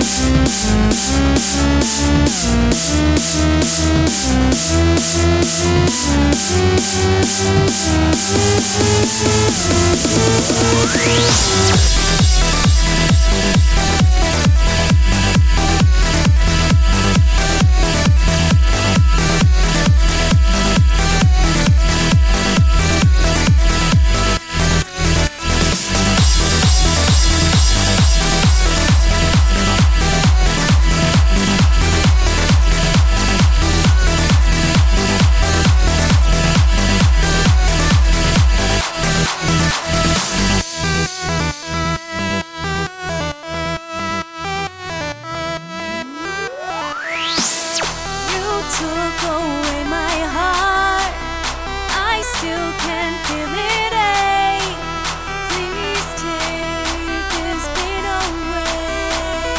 Took away my heart, I still can feel it ache. Please take this pain away.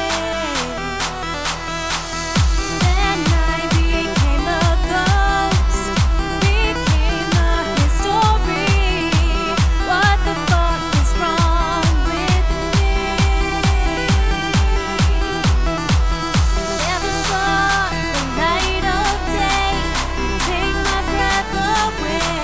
Then I became a ghost, became a history. What the fuck is wrong with me? Never saw the light of day, take my breath away.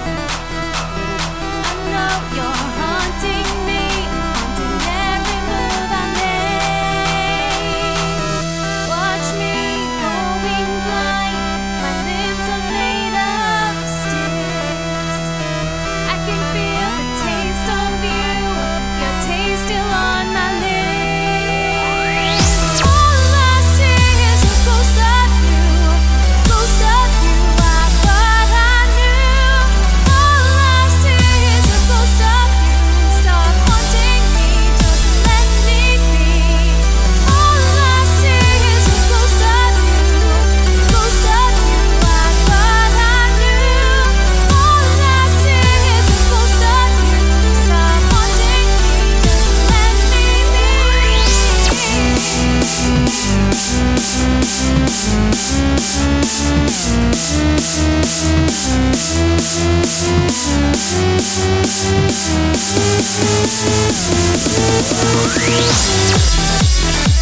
I know you're haunting me, haunting every move I make. Watch me going blind, my lips are made of sticks. I can feel the taste of you, your taste still on my lips. All I see is a ghost of you, ghost of you. I thought I knew. All I see is a ghost of you. Stop haunting me, just let me be. All I see is a ghost of you, ghost of you. I thought I knew. All I see is a ghost of you. Stop haunting me, just let me be.